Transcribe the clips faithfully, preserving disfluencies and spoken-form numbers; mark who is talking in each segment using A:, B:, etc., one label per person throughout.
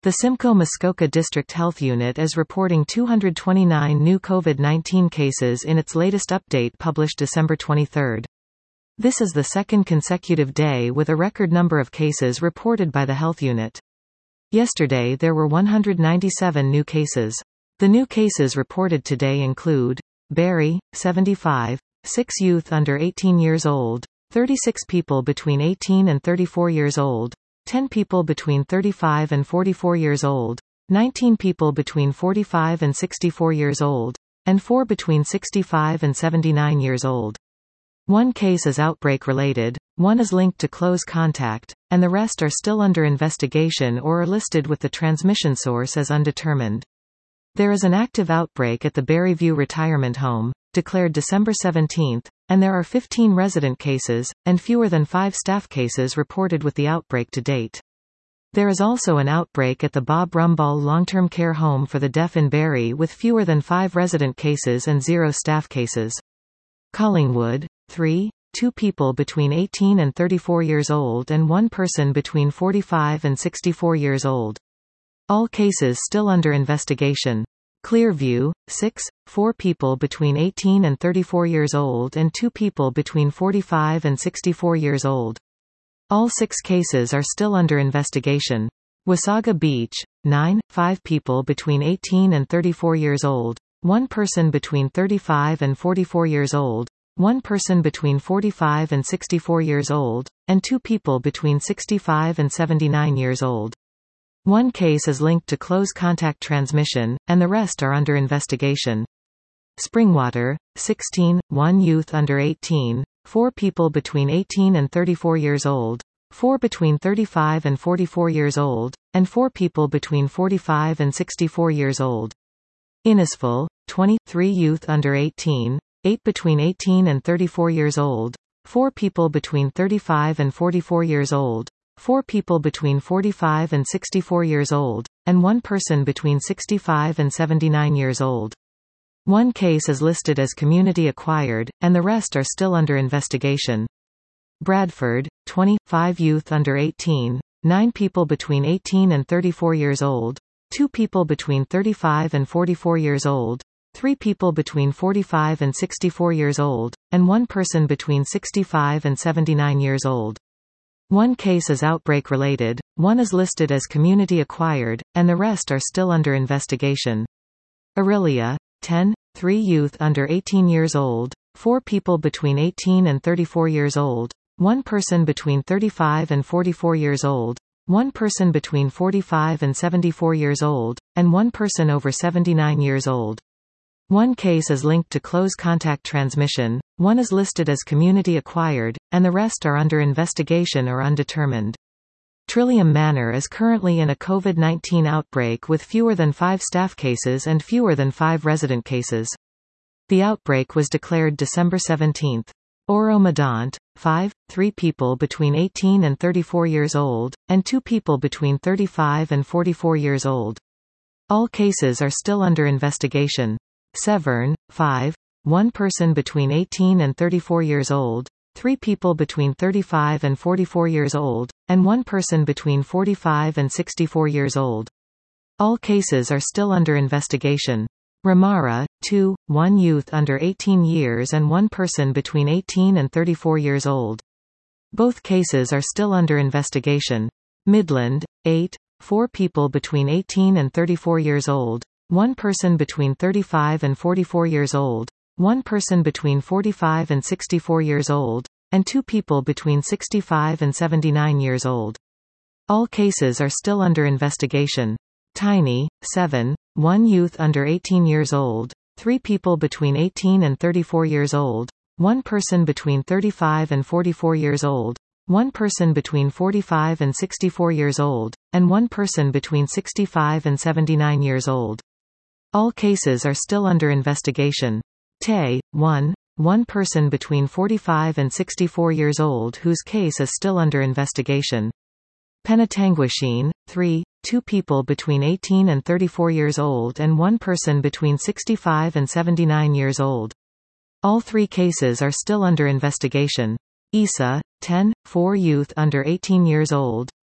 A: The Simcoe Muskoka District Health Unit is reporting two hundred twenty-nine new COVID nineteen cases in its latest update published December twenty-third. This is the second consecutive day with a record number of cases reported by the health unit. Yesterday there were one hundred ninety-seven new cases. The new cases reported today include Barre, seventy-five, six youth under eighteen years old, thirty-six people between eighteen and thirty-four years old, ten people between thirty-five and forty-four years old, nineteen people between forty-five and sixty-four years old, and four between sixty-five and seventy-nine years old. One case is outbreak-related, one is linked to close contact, and the rest are still under investigation or are listed with the transmission source as undetermined. There is an active outbreak at the Berryview Retirement Home, declared December seventeenth, and there are fifteen resident cases, and fewer than five staff cases reported with the outbreak to date. There is also an outbreak at the Bob Rumball Long-Term Care Home for the Deaf in Barre with fewer than five resident cases and zero staff cases. Collingwood, three, two people between eighteen and thirty-four years old and one person between forty-five and sixty-four years old. All cases still under investigation. Clearview, six, four people between eighteen and thirty-four years old and two people between forty-five and sixty-four years old. All six cases are still under investigation. Wasaga Beach, nine, five people between eighteen and thirty-four years old, one person between thirty-five and forty-four years old, one person between forty-five and sixty-four years old, and two people between sixty-five and seventy-nine years old. One case is linked to close contact transmission, and the rest are under investigation. Springwater, sixteen, one youth under eighteen, four people between eighteen and thirty-four years old, four between thirty-five and forty-four years old, and four people between forty-five and sixty-four years old. Innisfil, twenty, three youth under eighteen, eight between eighteen and thirty-four years old, four people between thirty-five and forty-four years old, four people between forty-five and sixty-four years old, and one person between sixty-five and seventy-nine years old. One case is listed as community acquired, and the rest are still under investigation. Bradford, twenty, five youth under eighteen, nine people between eighteen and thirty-four years old, two people between thirty-five and forty-four years old, three people between forty-five and sixty-four years old, and one person between sixty-five and seventy-nine years old. One case is outbreak-related, one is listed as community acquired, and the rest are still under investigation. Orillia, ten, three youth under eighteen years old, four people between eighteen and thirty-four years old, one person between thirty-five and forty-four years old, one person between forty-five and seventy-four years old, and one person over seventy-nine years old. One case is linked to close contact transmission, one is listed as community acquired, and the rest are under investigation or undetermined. Trillium Manor is currently in a COVID nineteen outbreak with fewer than five staff cases and fewer than five resident cases. The outbreak was declared December seventeenth. Oro-Medonte, five, three people between eighteen and thirty-four years old, and two people between thirty-five and forty-four years old. All cases are still under investigation. Severn, five, one person between eighteen and thirty-four years old, three people between thirty-five and forty-four years old, and one person between forty-five and sixty-four years old. All cases are still under investigation. Ramara, two, one youth under eighteen years and one person between eighteen and thirty-four years old. Both cases are still under investigation. Midland, eight, four people between eighteen and thirty-four years old, one person between thirty-five and forty-four years old, one person between forty-five and sixty-four years old, and two people between sixty-five and seventy-nine years old. All cases are still under investigation. Tiny, seven, one youth under eighteen years old, three people between eighteen and thirty-four years old, one person between thirty-five and forty-four years old, one person between forty-five and sixty-four years old, and one person between sixty-five and seventy-nine years old. All cases are still under investigation. Tay, one, one person between forty-five and sixty-four years old whose case is still under investigation. Penetanguishene, three, two people between eighteen and thirty-four years old and one person between sixty-five and seventy-nine years old. All three cases are still under investigation. Isa, ten, four youth under eighteen years old,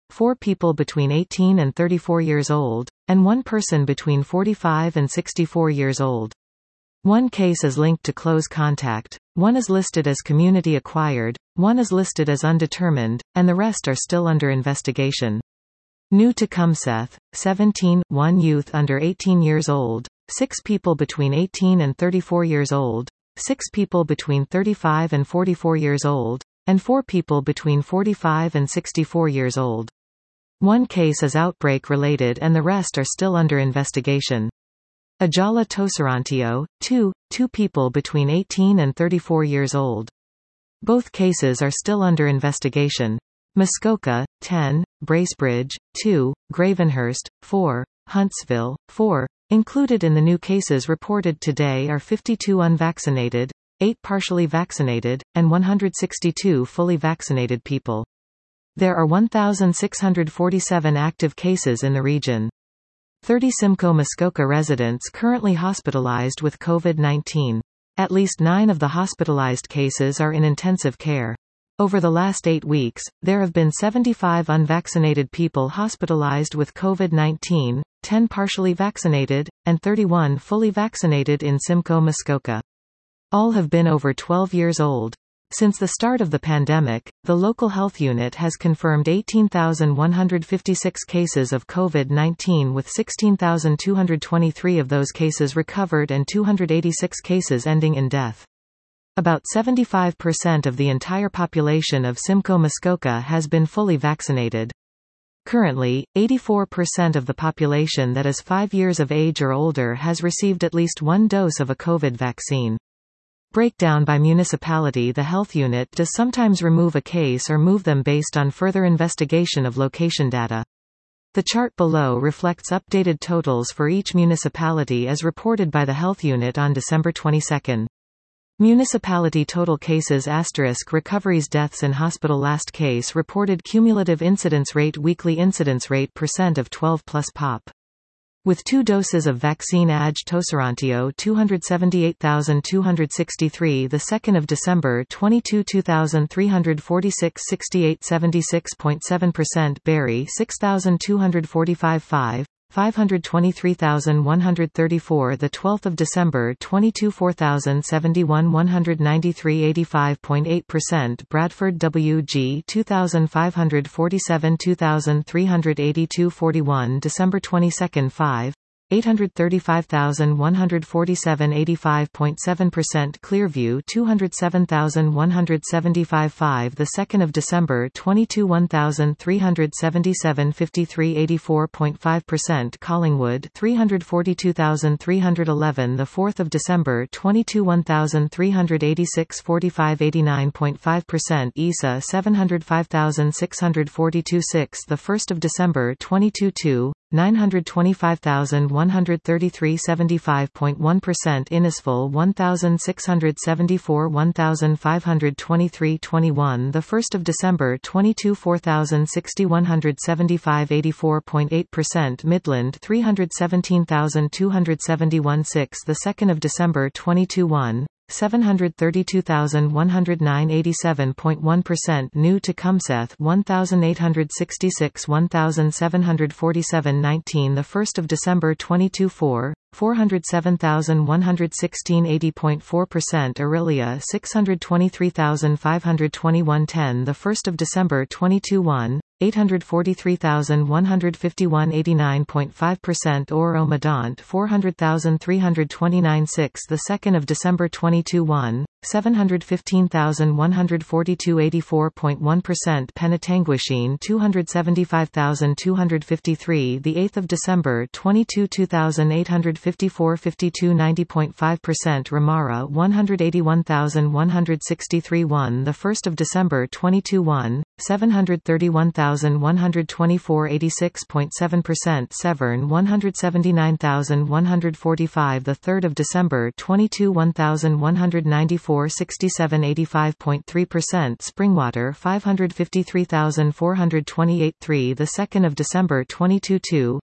A: four people between eighteen and thirty-four years old, and one person between forty-five and sixty-four years old. One case is linked to close contact, one is listed as community acquired, one is listed as undetermined, and the rest are still under investigation. New Tecumseth, seventeen, one youth under eighteen years old, six people between eighteen and thirty-four years old, six people between thirty-five and forty-four years old, and four people between forty-five and sixty-four years old. One case is outbreak-related and the rest are still under investigation. Ajala Toserantio, two, two people between eighteen and thirty-four years old. Both cases are still under investigation. Muskoka, ten, Bracebridge, two, Gravenhurst, four, Huntsville, four. Included in the new cases reported today are fifty-two unvaccinated, eight partially vaccinated, and one hundred sixty-two fully vaccinated people. There are one thousand six hundred forty-seven active cases in the region. thirty Simcoe Muskoka residents currently hospitalized with COVID nineteen. At least nine of the hospitalized cases are in intensive care. Over the last eight weeks, there have been seventy-five unvaccinated people hospitalized with COVID nineteen, ten partially vaccinated, and thirty-one fully vaccinated in Simcoe Muskoka. All have been over twelve years old. Since the start of the pandemic, the local health unit has confirmed eighteen thousand one hundred fifty-six cases of COVID nineteen with sixteen thousand two hundred twenty-three of those cases recovered and two hundred eighty-six cases ending in death. About seventy-five percent of the entire population of Simcoe Muskoka has been fully vaccinated. Currently, eighty-four percent of the population that is five years of age or older has received at least one dose of a COVID vaccine. Breakdown by municipality. The health unit does sometimes remove a case or move them based on further investigation of location data. The chart below reflects updated totals for each municipality as reported by the health unit on December twenty-second. Municipality total cases asterisk recoveries deaths in hospital last case reported cumulative incidence rate weekly incidence rate percent of twelve plus pop. With two doses of vaccine A J Toserantio two hundred seventy-eight thousand two hundred sixty-three the second of December twenty-two two thousand three hundred forty-six sixty-eight seventy-six point seven percent Barry six thousand two hundred forty-five five five hundred twenty-three thousand one hundred thirty-four the twelfth of December twenty-two four thousand seventy-one one hundred ninety-three eighty-five point eight percent Bradford W G two thousand five hundred forty-seven two thousand three hundred eighty-two forty-one December twenty-second five eight hundred thirty-five thousand one hundred forty-seven eighty-five point seven percent Clearview two hundred seven thousand one hundred seventy-five five the second of December twenty-two one thousand three hundred seventy-seven fifty-three eighty-four point five percent Collingwood three hundred forty-two thousand three hundred eleven the fourth of December twenty-two one thousand three hundred eighty-six forty-five eighty-nine point five percent E S A seven hundred five thousand six hundred forty-two six the first of December twenty-two two nine hundred twenty-five thousand one hundred thirty-three seventy-five point one percent Innisfil one thousand six hundred seventy-four one thousand five hundred twenty-three twenty-one the first of December twenty-two four thousand sixty one hundred seventy-five eighty-four point eight percent Midland three hundred seventeen thousand two hundred seventy-one six the second of December twenty-two one seven hundred thirty-two thousand one hundred nine eighty-seven point one percent New Tecumseth one thousand eight hundred sixty-six one thousand seven hundred forty-seven nineteen the first of December twenty-two four four hundred seven thousand one hundred sixteen eighty point four percent Aurelia six hundred twenty-three thousand five hundred twenty-one ten the first of December twenty-two one eight hundred forty-three thousand one hundred fifty-one eighty-nine point five percent Oro-Medonte four hundred thousand three hundred twenty-nine six the second of December twenty-two one seven hundred fifteen thousand one hundred forty-two eighty-four point one percent Penetanguishene two hundred seventy-five thousand two hundred fifty-three the eighth of December twenty-two two thousand eight hundred fifty-four fifty-two ninety point five percent Ramara one hundred eighty-one thousand one hundred sixty-three one the first of December twenty-two one seven hundred thirty-one thousand one hundred twenty-four eighty-six point seven percent Severn one hundred seventy-nine thousand one hundred forty-five the third of December twenty-two one thousand one hundred ninety-four sixty-seven eighty-five point three percent Springwater five hundred fifty-three thousand four hundred twenty-eight three the second of December twenty-two two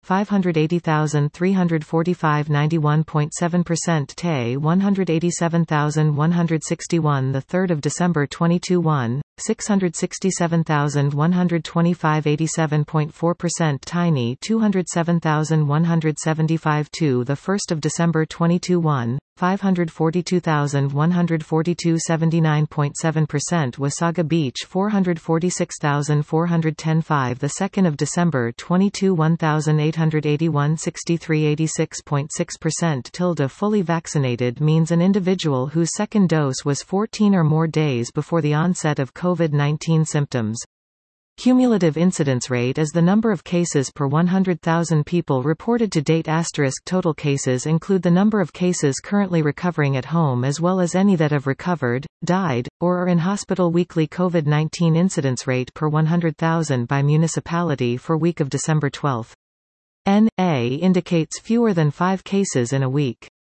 A: five hundred eighty thousand three hundred forty-five ninety-one point seven percent T A one hundred eighty-seven thousand one hundred sixty-one the third of December twenty twenty-one, six hundred sixty-seven thousand one hundred twenty-five eighty-seven point four percent Tiny two hundred seven thousand one hundred seventy-five two the first of December twenty twenty-one, five hundred forty-two thousand one hundred forty-two seventy-nine point seven percent Wasaga Beach four hundred forty-six thousand four hundred ten five the second of December twenty twenty-two one thousand eight hundred eighty-one sixty-three eighty-six point six percent tilde fully vaccinated means an individual whose second dose was fourteen or more days before the onset of COVID nineteen symptoms. Cumulative incidence rate is the number of cases per one hundred thousand people reported to date. Asterisk total cases include the number of cases currently recovering at home as well as any that have recovered, died, or are in hospital. Weekly COVID nineteen incidence rate per one hundred thousand by municipality for week of December twelfth. N A indicates fewer than five cases in a week.